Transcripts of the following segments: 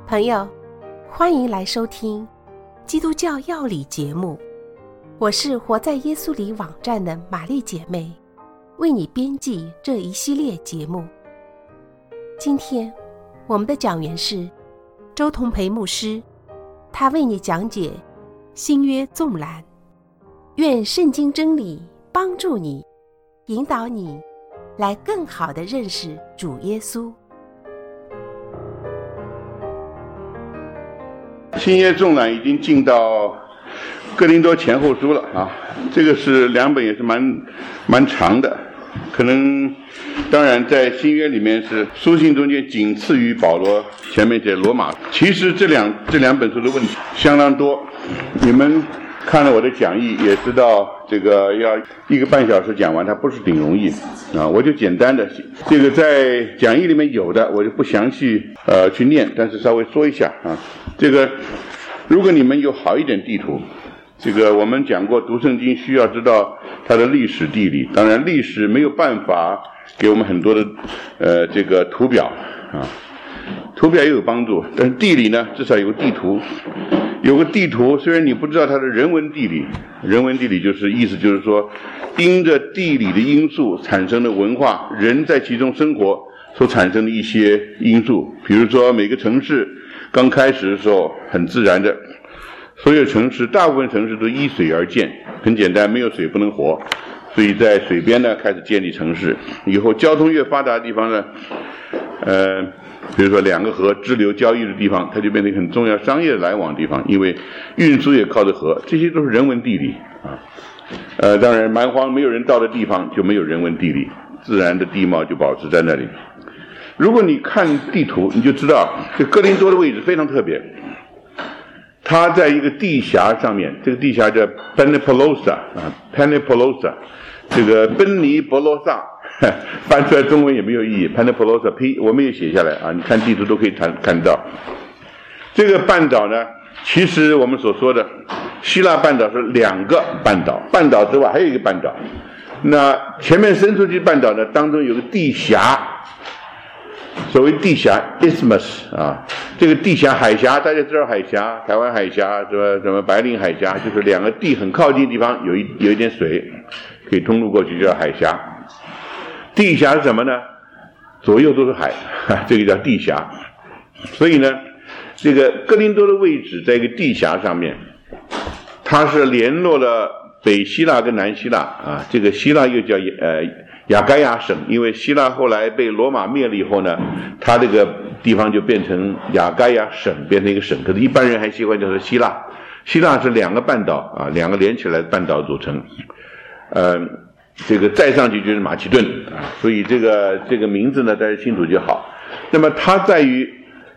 朋友，欢迎来收听基督教要理节目，我是活在耶稣里网站的玛丽姐妹，为你编辑这一系列节目。今天我们的讲员是周同培牧师，他为你讲解新约纵览。愿圣经真理帮助你，引导你来更好地认识主耶稣。 新约纵览已经进到哥林多前后书了啊，这个是两本，也是蛮长的，可能当然在新约里面是书信中间仅次于保罗前面写罗马。其实这两本书的问题相当多，你们看了我的讲义也知道，这个要1个半小时讲完，它不是挺容易啊。我就简单的这个在讲义里面有的，我就不详细去念，但是稍微说一下啊。这个如果你们有好一点地图，这个我们讲过，读圣经需要知道它的历史地理，当然历史没有办法给我们很多的这个图表啊，图表也有帮助，但是地理呢至少有个地图。有个地图，虽然你不知道它的人文地理，人文地理就是意思就是说，因着地理的因素产生的文化，人在其中生活所产生的一些因素。比如说每个城市刚开始的时候很自然的，所有城市大部分城市都依水而建，很简单，没有水不能活，所以在水边呢开始建立城市。以后交通越发达的地方呢，比如说2个河支流交易的地方，它就变成很重要商业来往的地方，因为运输也靠着河，这些都是人文地理啊。当然蛮荒没有人到的地方就没有人文地理，自然的地貌就保持在那里。如果你看地图，你就知道这哥林多的位置非常特别，它在一个地峡上面，这个地峡叫 Penipelosa 啊 ，Penipelosa， 这个奔尼伯罗萨。翻出来中文也没有意义 Penipelosa P 我们也写下来啊，你看地图都可以看到。这个半岛呢，其实我们所说的希腊半岛是2个半岛，半岛之外还有一个半岛。那前面伸出去半岛呢，当中有个地峡，所谓地峡 Isthmus 啊，这个地峡海峡大家知道海峡，台湾海峡什么白令海峡，就是2个地很靠近的地方有一点水可以通路过去，叫海峡。地峡是什么呢？左右都是海，这个叫地峡。所以呢，这个哥林多的位置在一个地峡上面，它是联络了北希腊跟南希腊啊。这个希腊又叫亚该亚省，因为希腊后来被罗马灭了以后呢，它这个地方就变成亚该亚省，变成一个省。可是一般人还习惯叫做希腊。希腊是2个半岛啊，2个连起来的半岛组成。这个再上去就是马其顿啊，所以这个名字呢大家清楚就好。那么它在于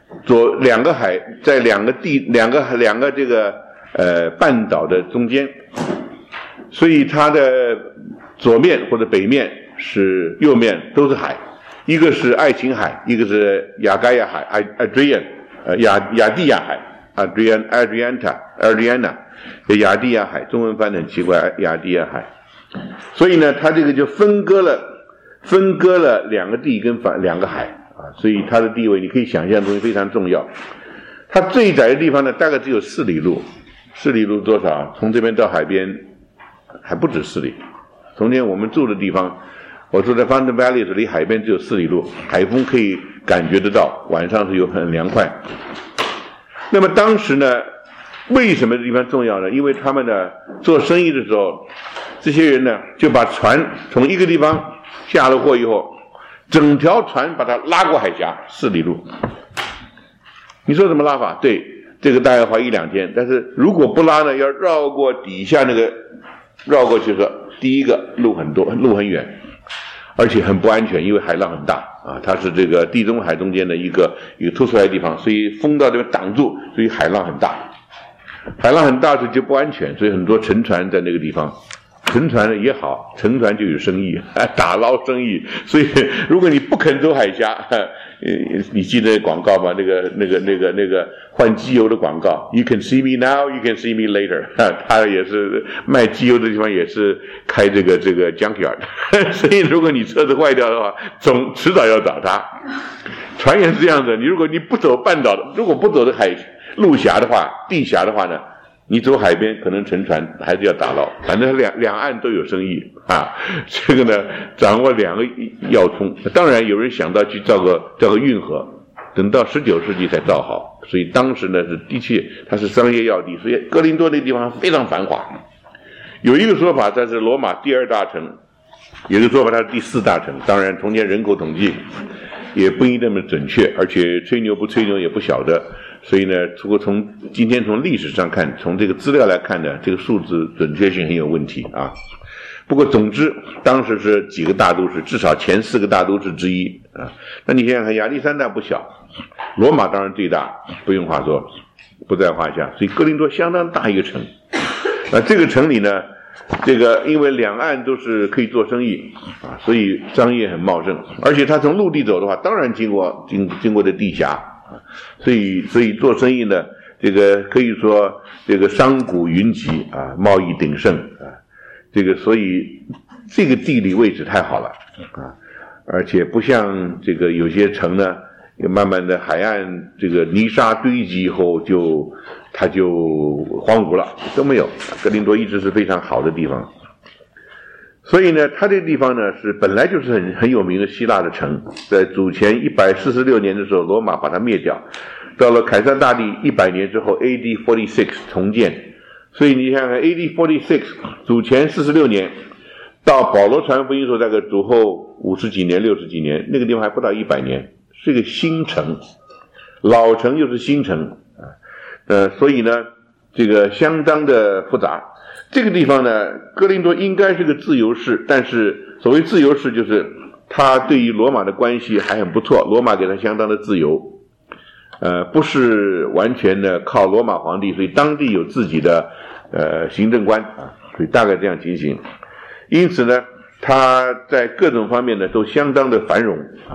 2个海，在2个这个半岛的中间，所以它的左面或者北面是右面都是海，一个是爱琴海，一个是亚该亚海 Adrian 亚地亚海 Adriana 亚地亚海，中文翻得很奇怪，亚地亚海。所以呢，它这个就分割了2个地跟2个海啊，所以它的地位你可以想象东西非常重要。它最窄的地方呢，大概只有4里路，4里路多少？从这边到海边还不止4里。从前我们住的地方，我住在 Fountain Valley 离海边只有4里路，海风可以感觉得到，晚上是有很凉快。那么当时呢，为什么这地方重要呢？因为他们呢做生意的时候，这些人呢就把船从一个地方下了货以后，整条船把它拉过海峡4里路。你说怎么拉法？对，这个大概花1-2天，但是如果不拉呢，要绕过底下那个，绕过去说，第一个路很远，而且很不安全，因为海浪很大啊，它是这个地中海中间的一个凸出来的地方，所以风到这边挡住，所以海浪很大。海浪很大时就不安全，所以很多沉船在那个地方。沉船也好，沉船就有生意，打捞生意。所以如果你不肯走海峡，你记得广告吗？那个换机油的广告 ，You can see me now, you can see me later。他也是卖机油的地方，也是开这个 junkyard。所以如果你车子坏掉的话，迟早要找他。 传言是这样的，如果你不走半岛的，如果不走的陆峡的话，地峡的话呢，你走海边可能沉船还是要打捞，反正两岸都有生意啊。这个呢，掌握两个要冲。当然有人想到去造个运河，等到19世纪才造好，所以当时呢是的确它是商业要地，所以哥林多那地方非常繁华。有一个说法它是罗马第2大城，有一个说法它是第4大城。当然从前人口统计也不一定那么准确，而且吹牛不吹牛也不晓得。所以呢，如果今天从历史上看，从这个资料来看呢，这个数字准确性很有问题啊。不过总之，当时是几个大都市，至少前4个大都市之一啊。那你想想看，亚历山大不小，罗马当然最大，不用话说，不在话下。所以哥林多相当大一个城。那这个城里呢，这个因为两岸都是可以做生意啊，所以商业很茂盛。而且他从陆地走的话，当然经过的地峡。所以做生意呢，这个可以说这个商贾云集啊，贸易鼎盛啊，这个所以这个地理位置太好了啊，而且不像这个有些城呢，慢慢的海岸这个泥沙堆积以后它就荒芜了，都没有。哥林多一直是非常好的地方。所以呢，它这个地方呢是本来就是很有名的希腊的城，在主前146年的时候，罗马把它灭掉，到了凯撒大帝100年之后 AD 46重建。所以你想想 AD 46主前46年到保罗传福音的时候，大概主后50几年60几年，那个地方还不到100年，是一个新城，老城又是新城啊，所以呢这个相当的复杂。这个地方呢，哥林多应该是个自由市，但是所谓自由市就是他对于罗马的关系还很不错，罗马给他相当的自由，不是完全的靠罗马皇帝，所以当地有自己的行政官啊，所以大概这样情形。因此呢，他在各种方面呢都相当的繁荣啊，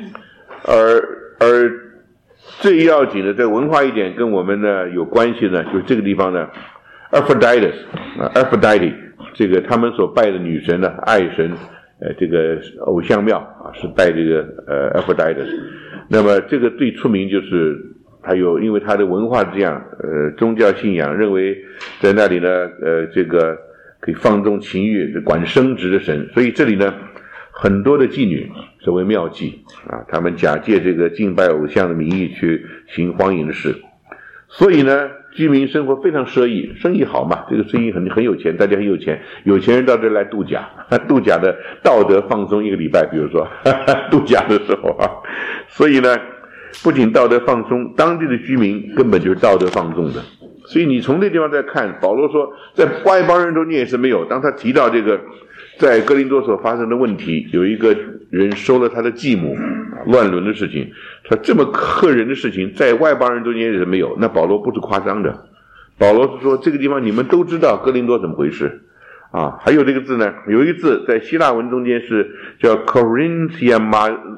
而最要紧的在文化一点跟我们呢有关系呢，就是这个地方呢。Aphrodite 这个他们所拜的女神呢，爱神，这个偶像庙啊，是拜这个Aphrodite。那么这个最出名就是还有，因为他的文化这样，宗教信仰认为在那里呢，这个可以放纵情欲，管生殖的神，所以这里呢很多的妓女，所谓庙妓啊，他们假借这个敬拜偶像的名义去行荒淫的事，所以呢。居民生活非常奢侈，生意好嘛，这个生意很有钱，大家很有钱，有钱人到这来度假，度假的道德放松1个礼拜，比如说度假的时候啊，所以呢，不仅道德放松，当地的居民根本就是道德放纵的。所以你从这地方再看，保罗说，在外邦人中你也是没有。当他提到这个在哥林多所发生的问题，有一个人收了他的继母，乱伦的事情，他这么吓人的事情，在外邦人中间也是没有。那保罗不是夸张的，保罗是说这个地方你们都知道哥林多怎么回事啊。还有这个字呢，有一个字在希腊文中间是叫 Corinthian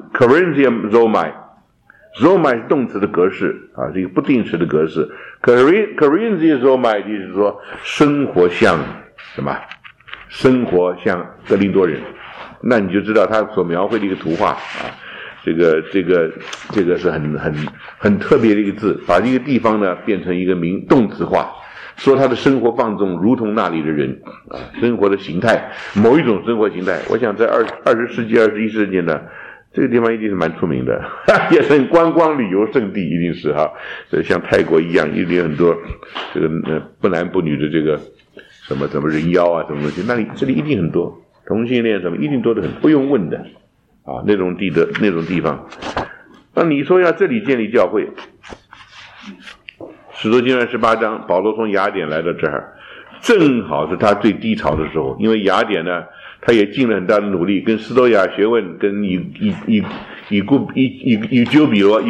Romai。Romai 是动词的格式啊，是一个不定词的格式。Corinthian Romai 就是说生活像什么？生活像哥林多人，那你就知道他所描绘的一个图画啊。这个是很特别的一个字，把一个地方呢变成一个动词化，说他的生活放纵如同那里的人啊，生活的形态，某一种生活形态。我想在20世纪、21世纪呢。这个地方一定是蛮出名的，也是观光旅游胜地，一定是哈。像泰国一样，一定有很多这个不男不女的这个什么人妖啊，什么东西，这里一定很多同性恋什么，一定多得很，不用问的啊。那种地方，那你说要这里建立教会，使徒行传18章，保罗从雅典来到这儿，正好是他最低潮的时候，因为雅典呢。他也尽了很大的努力，跟斯多亚学问，跟以古比罗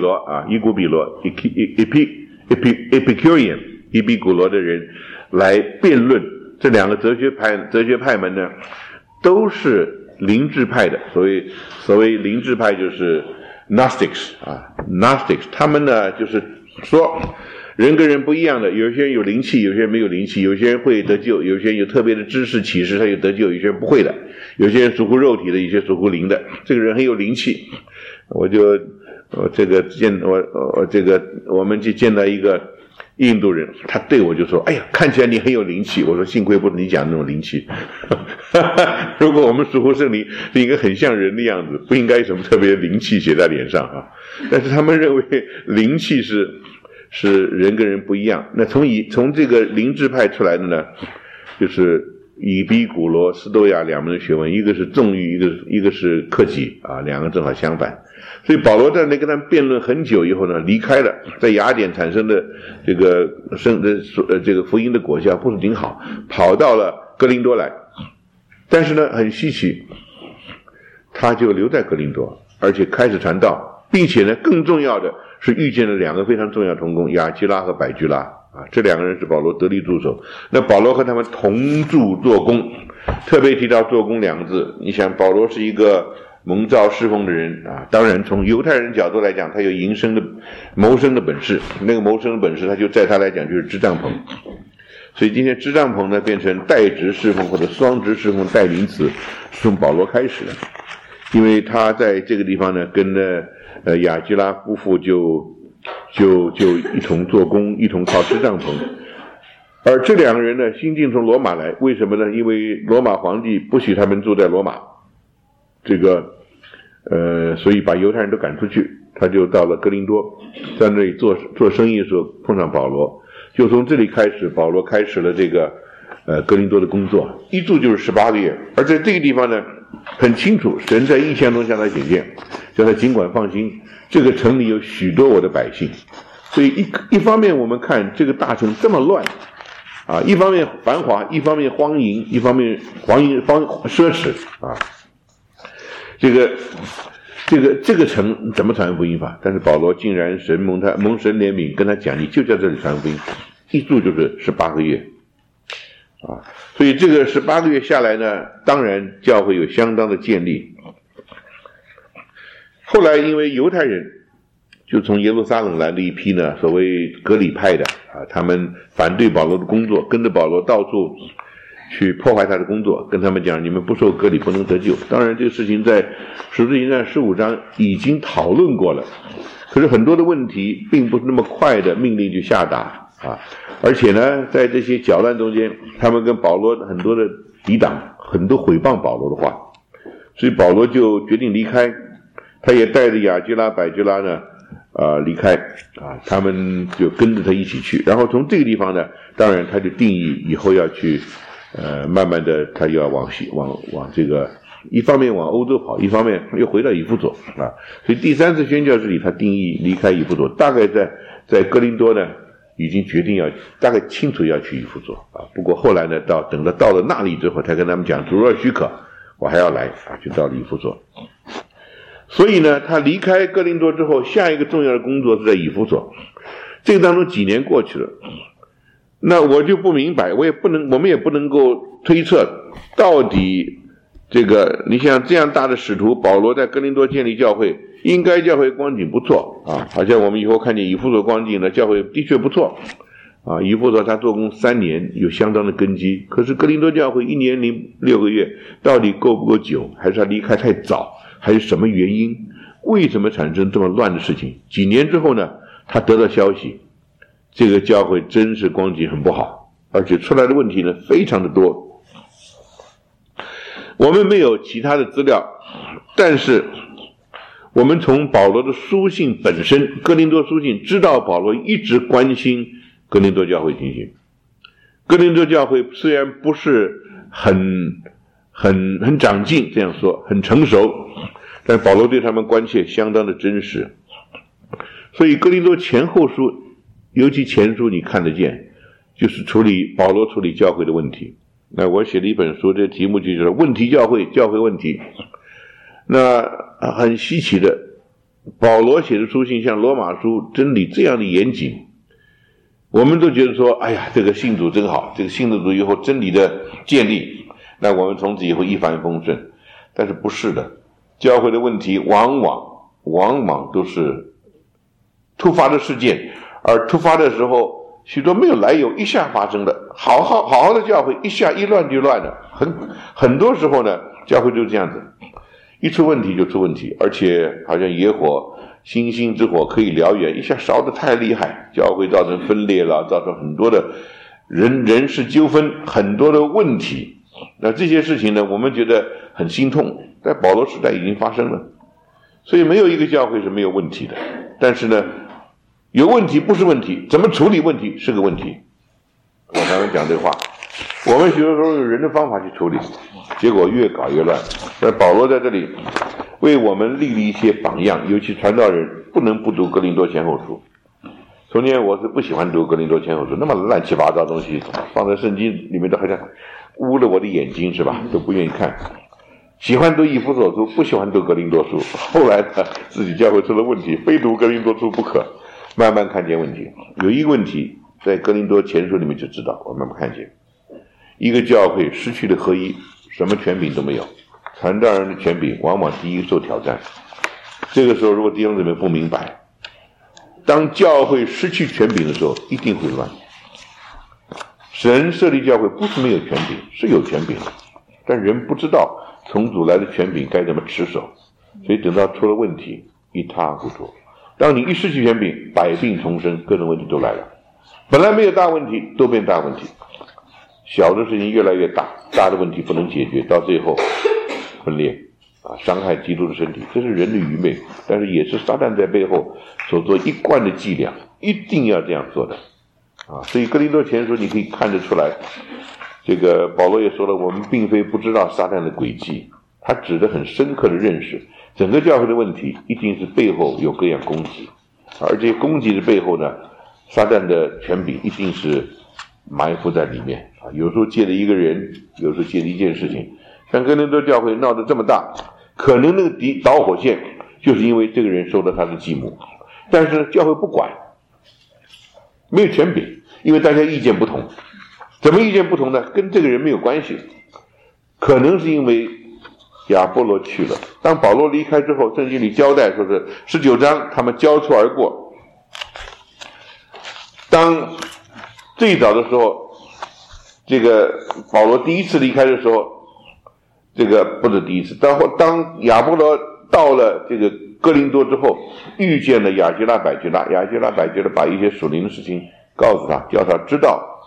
Epicurean 伊比古罗的人来辩论。这两个哲学派们呢，都是灵智派的。所谓灵智派就是 Gnostics 啊 ，Gnostics 他们呢就是说。人跟人不一样的，有些人有灵气，有些人没有灵气，有些人会得救，有些人有特别的知识启示，他有得救，有些人不会的，有些人属乎肉体的，有些属乎灵的。这个人很有灵气，我就我们去见到一个印度人，他对我就说：“哎呀，看起来你很有灵气。”我说：“幸亏不是你讲的那种灵气。如果我们属乎圣灵，是一个很像人的样子，不应该有什么特别灵气写在脸上啊。但是他们认为灵气是人跟人不一样。那从这个灵智派出来的呢，就是以比古罗、斯多亚两门学问，一个是纵欲，一个是克己啊，两个正好相反。所以保罗在那跟他们辩论很久以后呢，离开了，在雅典产生的这个福音的果效不是挺好，跑到了哥林多来。但是呢，很稀奇，他就留在哥林多，而且开始传道，并且呢，更重要的是遇见了两个非常重要的同工，亚基拉和百居拉啊，这两个人是保罗得力助手。那保罗和他们同住做工，特别提到做工两个字。你想，保罗是一个蒙召侍奉的人啊，当然从犹太人角度来讲，他有谋生的本事，那个谋生的本事，他就在他来讲就是支帐篷。所以今天支帐篷呢变成代职侍奉或者双职侍奉代名词，是从保罗开始的。因为他在这个地方呢，跟亚基拉夫妇就一同做工，一同靠支帐篷。而这两个人呢，新进从罗马来，为什么呢？因为罗马皇帝不许他们住在罗马，所以把犹太人都赶出去，他就到了哥林多，在那里做生意的时候碰上保罗，就从这里开始，保罗开始了这个哥林多的工作，一住就是18个月。而在这个地方呢，很清楚，神在异象中向他显现，叫他尽管放心，这个城里有许多我的百姓。所以一方面我们看这个大城这么乱啊，一方面繁华，一方面荒淫，一方面奢侈啊，这个城怎么传福音法？但是保罗竟然蒙神怜悯，跟他讲，你就在这里传福音，一住就是18个月啊。所以这个18个月下来呢，当然教会有相当的建立。后来因为犹太人就从耶路撒冷来的一批呢，所谓革礼派的啊，他们反对保罗的工作，跟着保罗到处去破坏他的工作，跟他们讲，你们不受割礼不能得救。当然这个事情在使徒行传15章已经讨论过了，可是很多的问题并不是那么快的命令就下达啊。而且呢，在这些搅乱中间，他们跟保罗很多的抵挡，很多毁谤保罗的话，所以保罗就决定离开，他也带着亚基拉、百基拉呢离开啊，他们就跟着他一起去。然后从这个地方呢，当然他就定义以后要去慢慢的他又要往这个一方面往欧洲跑，一方面又回到以弗所啊。所以第3次宣教之旅他定义离开以弗所，大概在哥林多呢已经决定大概清楚要去以弗所啊。不过后来呢，等到了那里之后，他跟他们讲，主若许可我还要来啊，就到了以弗所。所以呢，他离开哥林多之后，下一个重要的工作是在以弗所。这个当中几年过去了，那我就不明白，我们也不能够推测到底这个，你像这样大的使徒保罗在哥林多建立教会，应该教会光景不错啊，好像我们以后看见以弗所光景呢，教会的确不错啊。以弗所他做工3年，有相当的根基，可是哥林多教会1年6个月，到底够不够久？还是他离开太早？还是什么原因？为什么产生这么乱的事情？几年之后呢，他得到消息，这个教会真是光景很不好，而且出来的问题呢非常的多。我们没有其他的资料，但是我们从保罗的书信本身，哥林多书信，知道保罗一直关心哥林多教会情形。哥林多教会虽然不是很长进，这样说很成熟，但保罗对他们关切相当的真实。所以哥林多前后书，尤其前书你看得见，就是保罗处理教会的问题。那我写了一本书，这题目就叫问题教会问题。那很稀奇的，保罗写的书信像罗马书真理这样的严谨，我们都觉得说，哎呀，这个信主真好，这个信了主以后真理的建立，那我们从此以后一帆风顺。但是不是的，教会的问题往往都是突发的事件，而突发的时候许多没有来由，一下发生的，好好的教会一下一乱就乱了。很多时候呢，教会就是这样子，一出问题就出问题，而且好像野火星星之火可以燎原，一下烧得太厉害，教会造成分裂了，造成很多的人事纠纷，很多的问题。那这些事情呢，我们觉得很心痛，在保罗时代已经发生了。所以没有一个教会是没有问题的，但是呢，有问题不是问题，怎么处理问题是个问题。我刚刚讲这话，我们许多时候用人的方法去处理，结果越搞越乱。而保罗在这里为我们立了一些榜样，尤其传道人不能不读哥林多前后书。从前我是不喜欢读哥林多前后书，那么乱七八糟的东西放在圣经里面都好像污了我的眼睛，是吧？都不愿意看。喜欢读以弗所书，不喜欢读哥林多书。后来呢，自己教会出了问题，非读哥林多书不可。慢慢看见问题，有一个问题在哥林多前书里面就知道，我慢慢看见，一个教会失去了合一，什么权柄都没有，传道人的权柄往往第一受挑战。这个时候，如果弟兄姊妹不明白，当教会失去权柄的时候，一定会乱。神设立教会不是没有权柄，是有权柄的，但人不知道从主来的权柄该怎么持守，所以等到出了问题一塌糊涂。当你一失去权柄，百病丛生，各种问题都来了。本来没有大问题都变大问题，小的事情越来越大，大的问题不能解决，到最后分裂伤害基督的身体，这是人的愚昧，但是也是撒旦在背后所做一贯的伎俩，一定要这样做的所以哥林多前书你可以看得出来，这个保罗也说了，我们并非不知道撒旦的诡计，他指得很深刻的认识整个教会的问题一定是背后有各样攻击，而这些攻击的背后呢，撒旦的权柄一定是埋伏在里面有时候借了一个人，有时候借了一件事情。像哥林多教会闹得这么大，可能那个导火线就是因为这个人收了他的继母，但是教会不管，没有权柄，因为大家意见不同。怎么意见不同呢？跟这个人没有关系，可能是因为亚波罗去了。当保罗离开之后，圣经里交代说是19章他们交错而过。当最早的时候，这个保罗第一次离开的时候，这个不是第一次，当亚波罗到了这个哥林多之后，遇见了亚基拉百基拉，亚基拉百基拉把一些属灵的事情告诉他，叫他知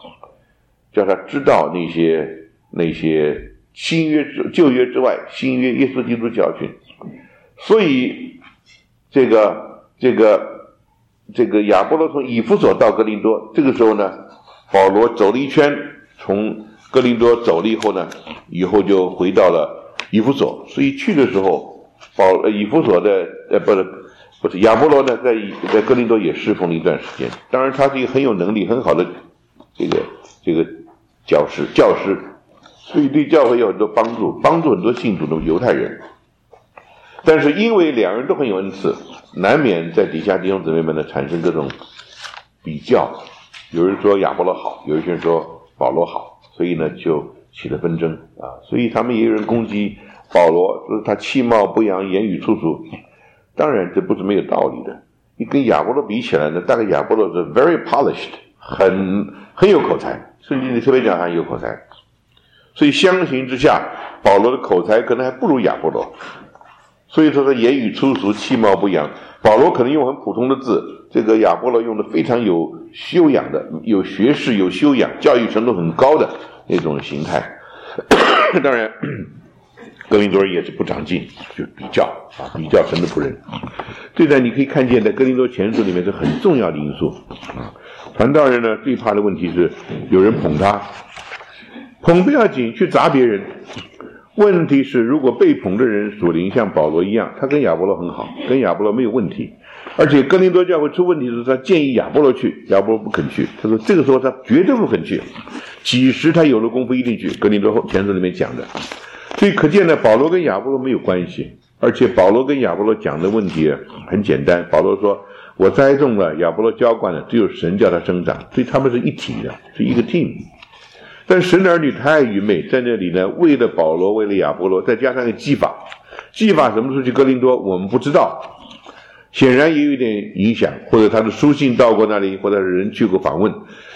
道那些新约旧约之外新约耶稣基督教训。所以这个亚波罗从以弗所到哥林多，这个时候呢，保罗走了一圈，从哥林多走了以后呢，以后就回到了以弗所。所以去的时候，以弗所的不是亚波罗呢，在哥林多也侍奉了一段时间。当然他是一个很有能力很好的这个教师，所以对教会有很多帮助很多信主的犹太人。但是因为两人都很有恩赐，难免在底下弟兄姊妹们呢产生各种比较，有人说亚波罗好，有些人说保罗好，所以呢就起了纷争所以他们也有人攻击保罗，说他气貌不扬，言语粗俗。当然这不是没有道理的，你跟亚波罗比起来呢，大概亚波罗是 very polished， 很有口才，圣经里特别讲他有口才，所以相形之下，保罗的口才可能还不如亚波罗。所以说他言语粗俗，气貌不扬。保罗可能用很普通的字，这个亚波罗用的非常有修养的，有学识，有修养，教育程度很高的那种形态。当然哥林多人也是不长进，就比较神的仆人。这点你可以看见在哥林多前书里面是很重要的因素传道人呢最怕的问题是有人捧他，捧不要紧，去砸别人。问题是如果被捧的人属灵像保罗一样，他跟亚波罗很好，跟亚波罗没有问题，而且哥林多教会出问题的时候，他建议亚波罗去，亚波罗不肯去，他说这个时候他绝对不肯去，几时他有了功夫一定去，哥林多前书里面讲的。所以可见呢，保罗跟亚波罗没有关系，而且保罗跟亚波罗讲的问题很简单，保罗说我栽种了，亚波罗浇灌了，只有神叫他生长，所以他们是一体的，是一个 team。但神的儿女太愚昧，在那里呢，为了保罗，为了亚波罗，再加上一个技法什么时候去哥林多我们不知道，显然也有一点影响，或者他的书信到过那里，或者人去过访问，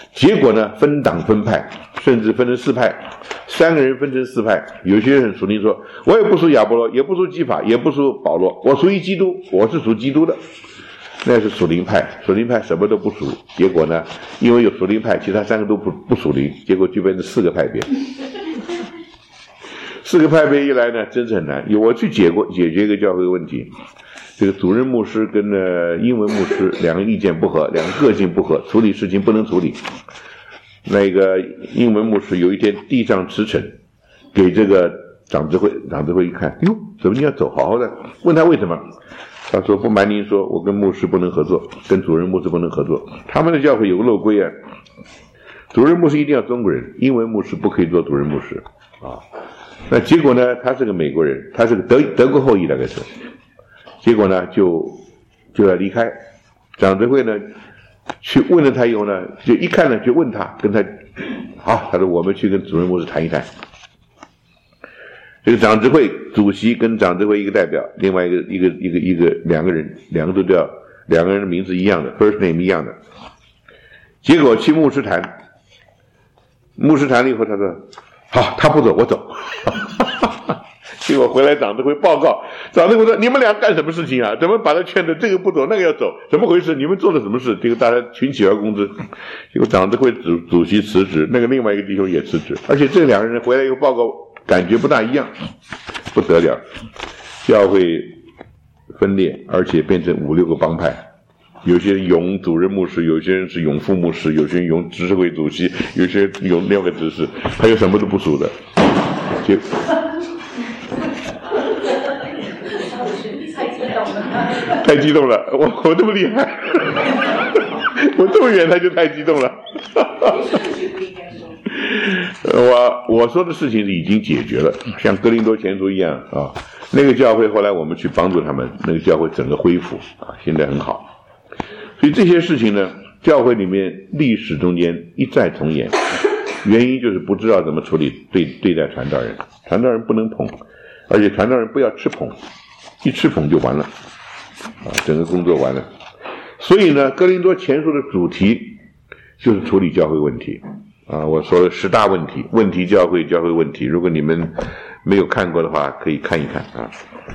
结果呢，分党分派，甚至分成4派，3个人分成4派。有些人属灵说，我也不属亚波罗，也不属基法，也不属保罗，我属于基督，我是属基督的。那是属灵派，属灵派什么都不属。结果呢，因为有属灵派，其他3个都不属灵，结果就变成4个派别。4个派别一来呢，真是很难。我去解决一个教会问题，这个主任牧师跟英文牧师2个意见不合，2个个性不合，处理事情不能处理。那个英文牧师有一天递上辞呈给这个长执会一看，哟，怎么你要走？好好的，问他为什么？他说，不瞒您说，我跟牧师不能合作，跟主任牧师不能合作。他们的教会有个漏规啊，主任牧师一定要中国人，英文牧师不可以做主任牧师啊。那结果呢，他是个美国人，他是个德国后裔大概是。结果呢，就要离开。长执会呢，去问了他以后呢，就一看呢，就问他，跟他，好，他说我们去跟主任牧师谈一谈。这个长执会主席跟长执会一个代表，另外一个2个人，2个都叫2个人的名字一样的 ，first name 一样的。结果去牧师谈了以后，他说好，他不走，我走。结果回来长执会报告，长执会说你们俩干什么事情啊？怎么把他劝的这个不走那个要走？怎么回事？你们做了什么事？结果大家群起而攻之。结果长执会主席辞职，那个另外一个弟兄也辞职，而且这2个人回来以后报告感觉不大一样，不得了，教会分裂，而且变成5、6个帮派。有些人拥主任牧师，有些人是拥副牧师，有些人拥执事会主席，有些人拥6个执事，还有什么都不属的。太激动了，我这么厉害，我这么远他就太激动了。我说的事情是已经解决了，像哥林多前书一样啊，那个教会后来我们去帮助他们，那个教会整个恢复啊，现在很好。所以这些事情呢，教会里面历史中间一再重演，原因就是不知道怎么处理对待传道人，传道人不能捧，而且传道人不要吃捧，一吃捧就完了啊，整个工作完了。所以呢，哥林多前书的主题就是处理教会问题啊，我说了10大问题教会问题，如果你们没有看过的话，可以看一看啊。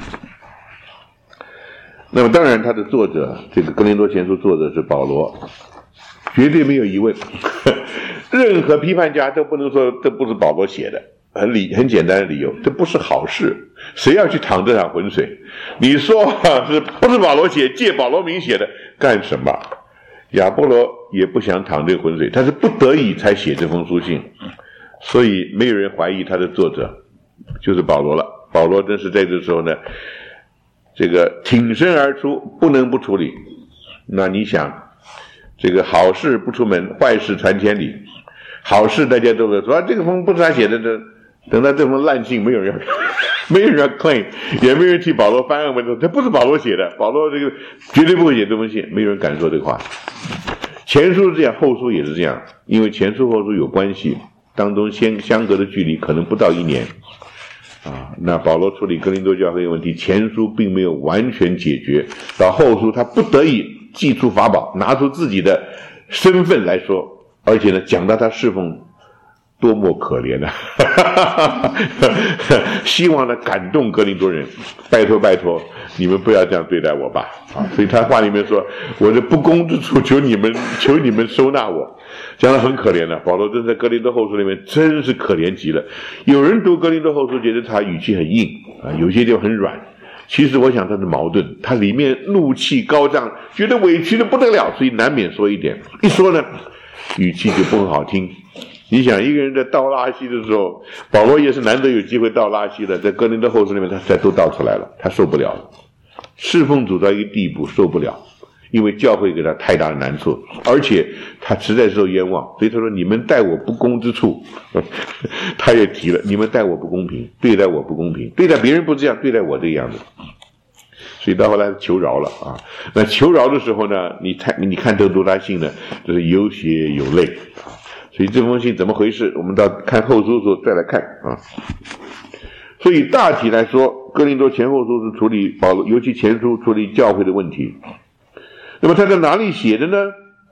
那么当然他的作者，这个哥林多前书作者是保罗，绝对没有疑问，任何批判家都不能说这不是保罗写的，很简单的理由，这不是好事，谁要去淌这场浑水？你说是不是保罗写，借保罗名写的，干什么？亚波罗也不想淌这个浑水，他是不得已才写这封书信，所以没有人怀疑他的作者就是保罗了。保罗真是在这时候呢，这个挺身而出，不能不处理。那你想，这个好事不出门，坏事传千里。好事大家都会说，这个封不是他写的，等到这封烂信，没有人要 claim， 也没有人替保罗翻案问说这不是保罗写的，保罗这个绝对不会写这封信，没有人敢说这个话。前书是这样，后书也是这样，因为前书后书有关系，当中相隔的距离可能不到1年啊。那保罗处理哥林多教会问题，前书并没有完全解决，到后书他不得已祭出法宝，拿出自己的身份来说，而且呢讲到他侍奉多么可怜啊希望呢感动哥林多人，拜托你们不要这样对待我吧啊！所以他话里面说，我的不公之处求你们收纳我，讲得很可怜的。保罗真在哥林多后书里面真是可怜极了。有人读哥林多后书觉得他语气很硬啊，有些地方很软，其实我想他是矛盾，他里面怒气高涨，觉得委屈的不得了，所以难免说一点，一说呢语气就不很好听。你想一个人在倒拉稀的时候，保罗也是难得有机会倒拉稀的，在哥林多后书里面他都倒出来了，他受不了了，侍奉主到一个地步受不了，因为教会给他太大的难处，而且他实在受冤枉，所以他说你们待我不公之处他也提了，你们待我不公平，对待我不公平，对待别人不这样，对待我这个样子，所以到后来求饶了啊。那求饶的时候呢，你看这读他信呢，就是有血有泪啊。所以这封信怎么回事，我们到看后书的时候再来看啊。所以大体来说，哥林多前后书是处理保罗，尤其前书处理教会的问题。那么他在哪里写的呢？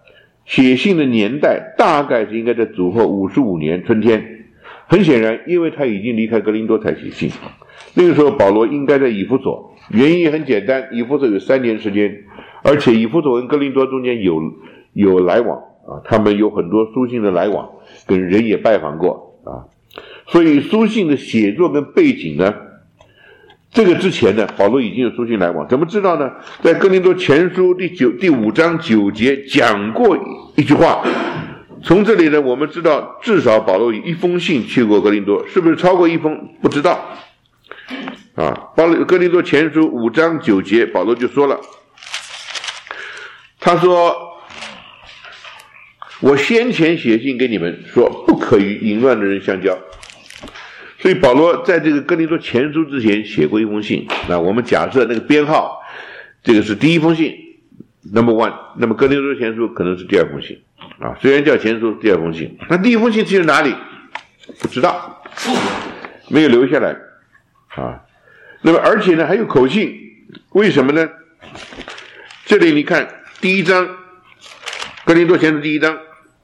写信的年代大概是应该在主后55年春天。很显然，因为他已经离开哥林多才写信，那个时候保罗应该在以弗所，原因也很简单，以弗所有3年时间，而且以弗所跟哥林多中间有来往啊，他们有很多书信的来往，跟人也拜访过啊，所以书信的写作跟背景呢，这个之前呢，保罗已经有书信来往，怎么知道呢？在哥林多前书第5章9节讲过一句话。从这里呢，我们知道至少保罗以1封信去过哥林多，是不是超过1封不知道啊。哥林多前书5章9节，保罗就说了，他说我先前写信给你们说不可与淫乱的人相交。所以保罗在这个哥林多前书之前写过1封信，那我们假设那个编号这个是第1封信 number 1， 那么哥林多前书可能是第2封信啊，虽然叫前书，第2封信，那第1封信去了哪里？不知道，没有留下来啊。那么而且呢，还有口信，为什么呢？这里你看第1章，哥林多前书第1章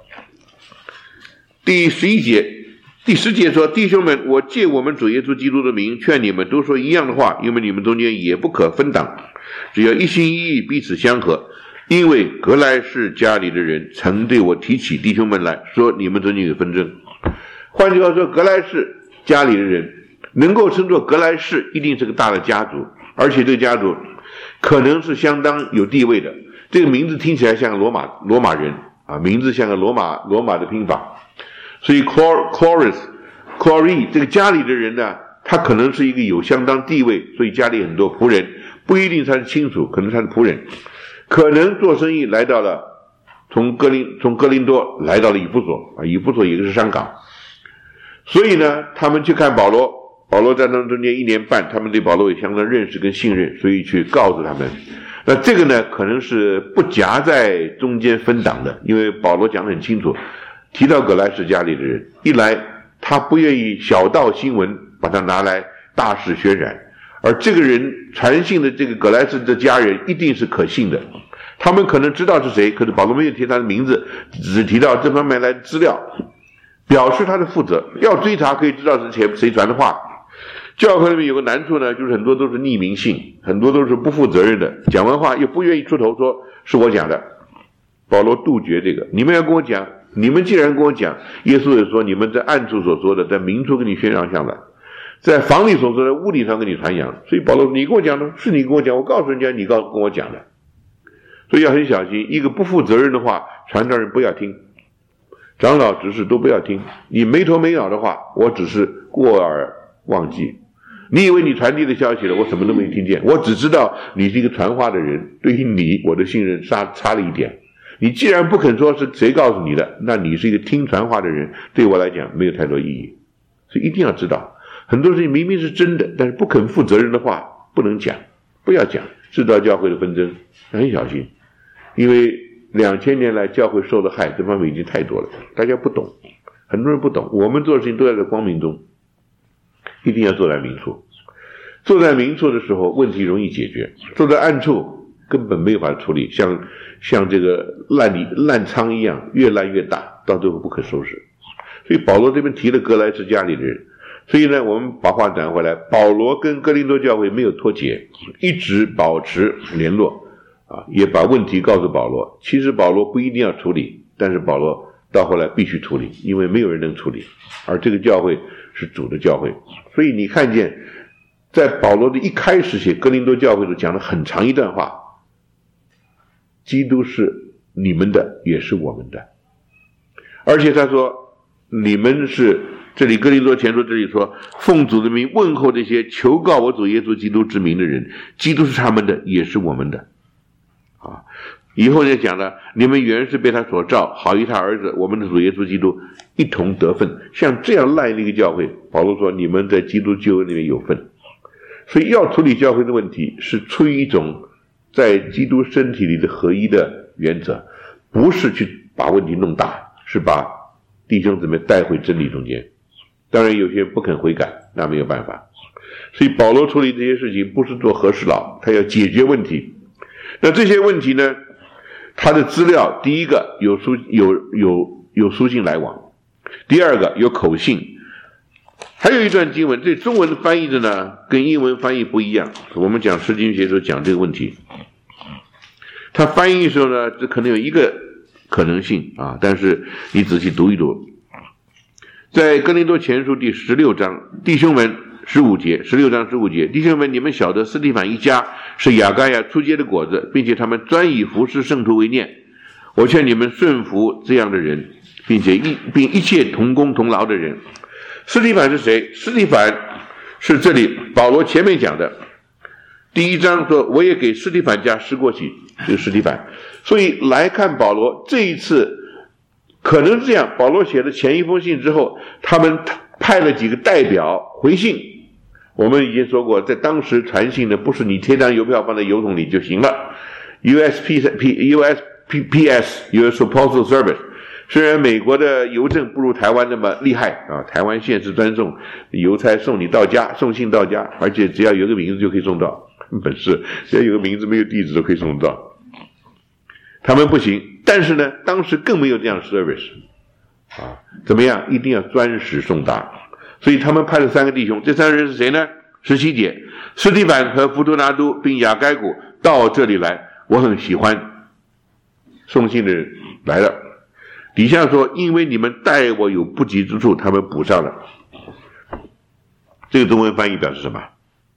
第11节，第10节说：弟兄们，我借我们主耶稣基督的名，劝你们都说一样的话，因为你们中间也不可分党，只要一心一意，彼此相合。因为格莱士家里的人曾对我提起弟兄们来说，你们中间有纷争。换句话说，格莱士家里的人能够称作格莱士，一定是个大的家族，而且这个家族可能是相当有地位的。这个名字听起来像罗马人啊，名字像个罗马的拼法。所以 Cloris 这个家里的人呢，他可能是一个有相当地位，所以家里很多仆人，不一定他是亲属，可能他是仆人，可能做生意来到了从哥林多来到了以弗所啊，以弗所也是商港，所以呢，他们去看保罗在他们中间1年半，他们对保罗也相当认识跟信任，所以去告诉他们。那这个呢，可能是不夹在中间分党的，因为保罗讲得很清楚，提到格莱士家里的人，一来他不愿意小道新闻把他拿来大肆渲染，而这个人传信的这个格莱士的家人一定是可信的，他们可能知道是谁，可是保罗没有提他的名字，只提到这方面来的资料，表示他的负责，要追查可以知道是谁传的话。教会里面有个难处呢，就是很多都是匿名信，很多都是不负责任的，讲完话又不愿意出头说是我讲的。保罗杜绝这个，你们要跟我讲，你们既然跟我讲，耶稣也说你们在暗处所说的，在明处跟你宣扬上来，在房里所说的，屋里上跟你传扬。所以保罗说，你跟我讲的，是你跟我讲，我告诉人家你跟我讲的。所以要很小心，一个不负责任的话，传道人不要听，长老执事都不要听。你没头没脑的话，我只是过耳忘记。你以为你传递的消息了，我什么都没听见，我只知道你是一个传话的人，对于你我的信任差了一点。你既然不肯说是谁告诉你的，那你是一个听传话的人，对我来讲没有太多意义。所以一定要知道，很多事情明明是真的，但是不肯负责任的话不能讲，不要讲，制造教会的纷争，很小心。因为2000年来教会受的害这方面已经太多了，大家不懂，很多人不懂，我们做的事情都在光明中，一定要做在明处。做在明处的时候问题容易解决，做在暗处根本没有法处理，像这个烂仓一样，越烂越大，到最后不可收拾。所以保罗这边提了格莱士家里的人，所以呢，我们把话讲回来，保罗跟哥林多教会没有脱节，一直保持联络啊，也把问题告诉保罗。其实保罗不一定要处理，但是保罗到后来必须处理，因为没有人能处理，而这个教会是主的教会。所以你看见在保罗的一开始写哥林多教会的讲了很长一段话，基督是你们的，也是我们的。而且他说你们是，这里哥林多前书这里说，奉主的名问候这些求告我主耶稣基督之名的人，基督是他们的，也是我们的啊。以后也讲了，你们原是被他所召，好与他儿子我们的主耶稣基督一同得分。像这样烂的一个教会，保罗说你们在基督救恩里面有份。所以要处理教会的问题，是出于一种在基督身体里的合一的原则，不是去把问题弄大，是把弟兄姊妹带回真理中间。当然有些不肯悔改，那没有办法。所以保罗处理这些事情不是做和事佬，他要解决问题。那这些问题呢， 他的资料第一个有书信来往，第二个有口信。还有一段经文，这中文翻译的呢跟英文翻译不一样，我们讲诗经学的时候讲这个问题。他翻译的时候呢，这可能有一个可能性啊，但是你仔细读一读，在哥林多前书第16章弟兄们15节，16章15节，弟兄们，你们晓得斯提反一家是亚该亚初结的果子，并且他们专以服侍圣徒为念。我劝你们顺服这样的人，并一切同工同劳的人。斯提反是谁？斯提反是这里保罗前面讲的第1章说，我也给斯提反家施过洗，就是斯提反。所以来看保罗这一次可能是这样，保罗写了前一封信之后，他们派了几个代表回信。我们已经说过，在当时传信的不是你贴张邮票放在邮筒里就行了。USPS US Postal Service， 虽然美国的邮政不如台湾那么厉害啊，台湾限时专送，邮差送你到家，送信到家，而且只要有个名字就可以送到，本事只要有个名字没有地址都可以送到。他们不行，但是呢，当时更没有这样 service 啊，怎么样？一定要专时送达。所以他们派了3个弟兄，这3个人是谁呢？17节，斯提反和弗多拿都并亚该古到这里来，我很喜欢。送信的人来了，底下说，因为你们待我有不及之处，他们补上了。这个中文翻译表示什么？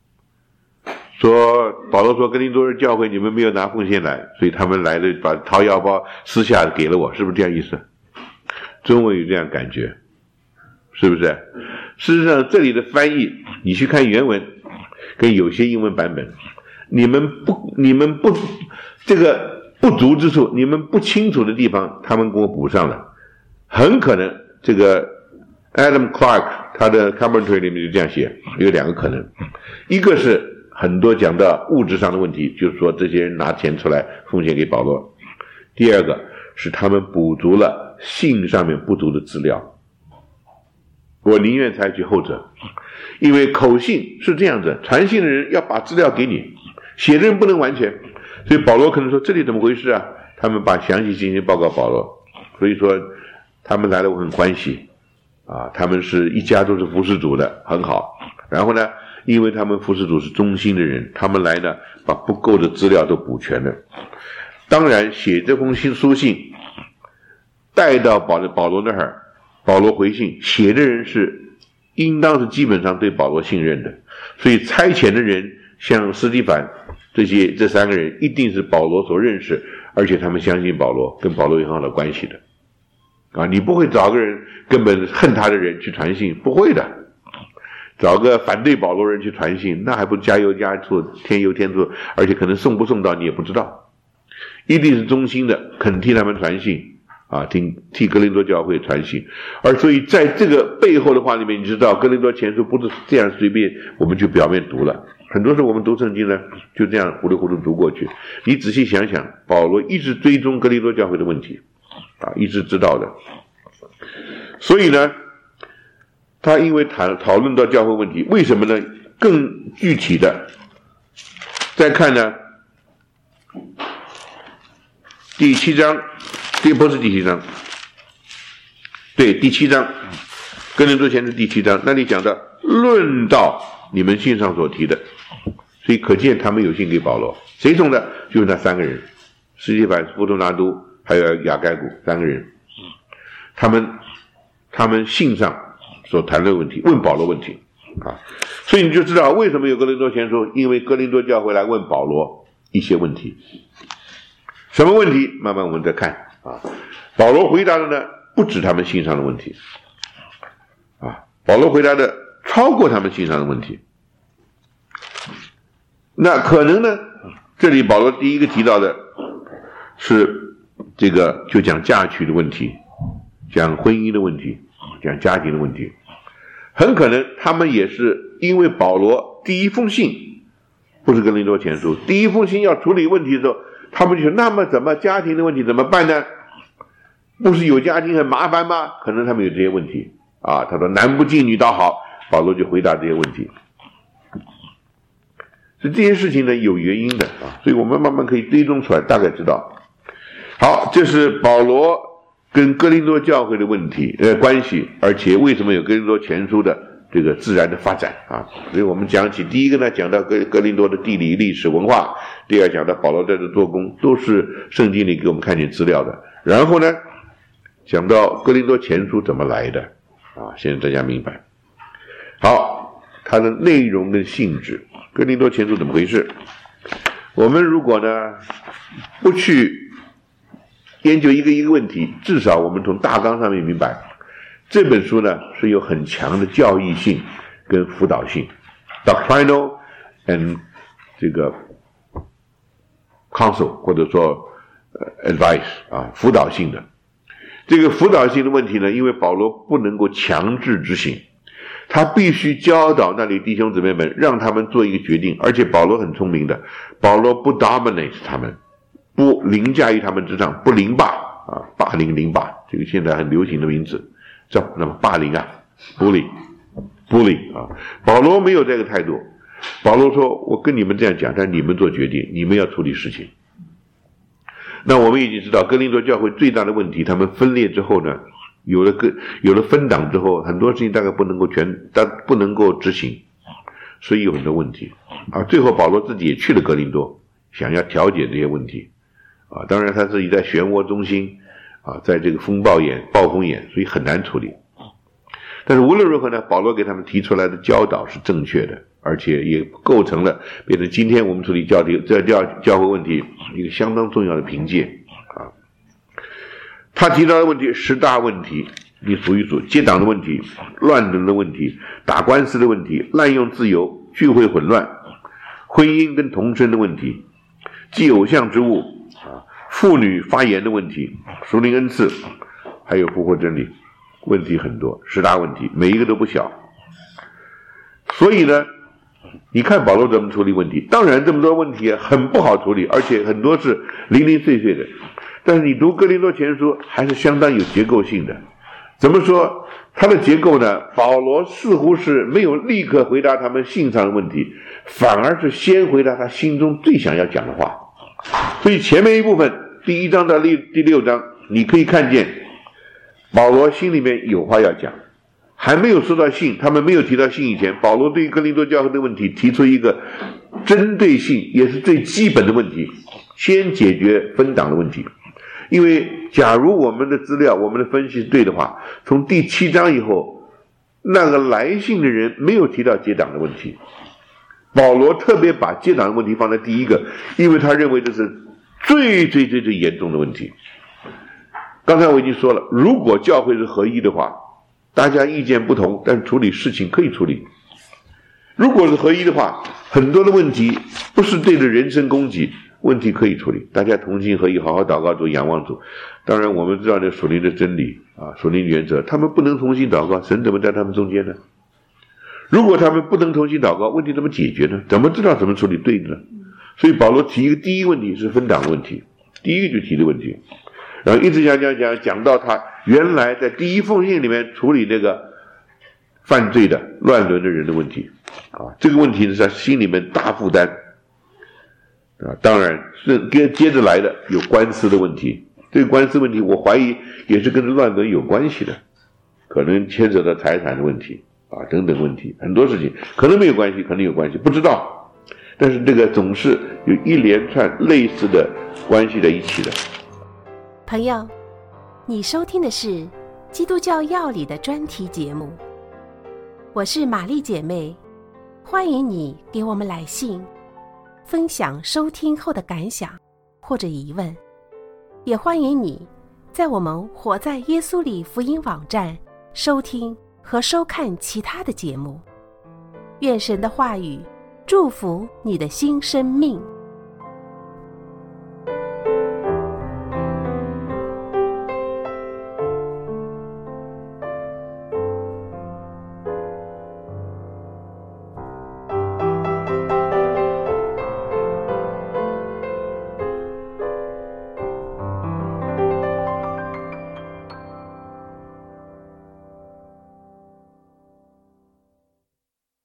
说保罗说哥林多人教会你们没有拿奉献来，所以他们来了把掏腰包私下给了我，是不是这样意思？中文有这样感觉，是不是？事实上这里的翻译你去看原文跟有些英文版本，你们不这个不足之处，你们不清楚的地方他们给我补上了。很可能这个 Adam Clark 他的 commentary 里面就这样写，有2个可能，一个是很多讲到物质上的问题，就是说这些人拿钱出来奉献给保罗。第二个是他们补足了信上面不足的资料。我宁愿采取后者，因为口信是这样子，传信的人要把资料给你，写的人不能完全，所以保罗可能说这里怎么回事啊？他们把详细情形报告保罗，所以说他们来了我很欢喜啊，他们是一家都是服侍主的，很好。然后呢，因为他们服侍主是忠心的人，他们来呢把不够的资料都补全了。当然写这封书信带到保罗那儿，保罗回信，写的人是应当是基本上对保罗信任的，所以差遣的人像斯提反这3个人一定是保罗所认识，而且他们相信保罗，跟保罗有很好的关系的啊，你不会找个人根本恨他的人去传信，不会的。找个反对保罗人去传信，那还不加油加醋，添油添醋，而且可能送不送到你也不知道。一定是忠心的，肯替他们传信啊，替哥林多教会传信。而所以在这个背后的话里面，你知道哥林多前书不是这样随便我们就表面读了，很多时候我们读圣经呢就这样糊里糊涂读过去。你仔细想想，保罗一直追踪哥林多教会的问题啊，一直知道的。所以呢他因为讨论到教会问题，为什么呢？更具体的再看呢，第7章，不是第7章，对，第7章，哥林多前书第7章，那里讲到论到你们信上所提的，所以可见他们有信给保罗，谁送的？就是那3个人，斯提反、弗多拿都还有亚该古3个人，他们信上所谈论问题，问保罗问题啊，所以你就知道为什么有哥林多前书，因为哥林多教会来问保罗一些问题。什么问题？慢慢我们再看啊。保罗回答的呢，不止他们信上的问题啊，保罗回答的超过他们信上的问题。那可能呢，这里保罗第一个提到的是这个，就讲嫁娶的问题，讲婚姻的问题，讲家庭的问题。很可能他们也是因为保罗第一封信不是哥林多前书，第一封信要处理问题的时候，他们就说那么怎么家庭的问题怎么办呢？不是有家庭很麻烦吗？可能他们有这些问题啊。他说男不敬女倒好，保罗就回答这些问题。所以这些事情呢有原因的啊，所以我们慢慢可以追踪出来，大概知道。 好，这是保罗跟哥林多教会的关系，而且为什么有哥林多前书的这个自然的发展啊？所以我们讲起第一个呢，讲到哥林多的地理、历史、文化；第二讲到保罗在这做工，都是圣经里给我们看见资料的。然后呢，讲到哥林多前书怎么来的啊？现在大家明白。好，它的内容跟性质，哥林多前书怎么回事？我们如果呢不去研究一个问题，至少我们从大纲上面明白，这本书呢是有很强的教义性跟辅导性 ，doctrinal and 这个 counsel 或者说advice 啊，辅导性的。这个辅导性的问题呢，因为保罗不能够强制执行，他必须教导那里弟兄姊妹们，让他们做一个决定。而且保罗很聪明的，保罗不 dominate 他们，不凌驾于他们之上，不凌霸啊，霸凌凌霸，这个现在很流行的名字，叫那么霸凌啊 ，bully 啊。保罗没有这个态度，保罗说：“我跟你们这样讲，但你们做决定，你们要处理事情。”那我们已经知道，哥林多教会最大的问题，他们分裂之后呢，有了分党之后，很多事情大概不能够执行，所以有很多问题啊。最后保罗自己也去了哥林多，想要调解这些问题啊。当然他自己在漩涡中心啊，在这个暴风眼，所以很难处理。但是无论如何呢，保罗给他们提出来的教导是正确的，而且也构成了变成今天我们处理教会问题一个相当重要的凭借啊。他提到的问题10大问题，你数一数：结党的问题、乱伦的问题、打官司的问题、滥用自由、聚会混乱、婚姻跟同生的问题、祭偶像之物啊、妇女发言的问题、属灵恩赐，还有复活真理。问题很多，10大问题，每一个都不小。所以呢，你看保罗怎么处理问题。当然这么多问题很不好处理，而且很多是零零碎碎的，但是你读哥林多前书还是相当有结构性的。怎么说它的结构呢？保罗似乎是没有立刻回答他们信上的问题，反而是先回答他心中最想要讲的话。所以前面一部分第1章到第6章，你可以看见保罗心里面有话要讲，还没有说到信，他们没有提到信以前，保罗对于哥林多教会的问题提出一个针对性也是最基本的问题，先解决分党的问题。因为假如我们的资料我们的分析是对的话，从第7章以后，那个来信的人没有提到结党的问题，保罗特别把结党的问题放在第一个，因为他认为这是最严重的问题。刚才我已经说了，如果教会是合一的话，大家意见不同，但处理事情可以处理。如果是合一的话，很多的问题不是对着人身攻击，问题可以处理，大家同心合一，好好祷告主，仰望主。当然我们知道这属灵的真理啊，属灵原则，他们不能同心祷告，神怎么在他们中间呢？如果他们不能同心祷告，问题怎么解决呢？怎么知道怎么处理对的呢？所以保罗提一个第一个问题是分党的问题，第一个就提的问题，然后一直讲到他原来在第一封信里面处理那个犯罪的乱伦的人的问题啊，这个问题是他心里面大负担啊。当然是接着来的有官司的问题，这个官司问题我怀疑也是跟乱伦有关系的，可能牵扯到财产的问题啊等等问题，很多事情可能没有关系，可能有关系，不知道，但是这个总是有一连串类似的关系在一起的。 朋友，你收听的是基督教要理的专题节目，我是玛丽姐妹，欢迎你给我们来信，分享收听后的感想或者疑问，也欢迎你在我们活在耶稣里福音网站收听和收看其他的节目。愿神的话语祝福你的新生命。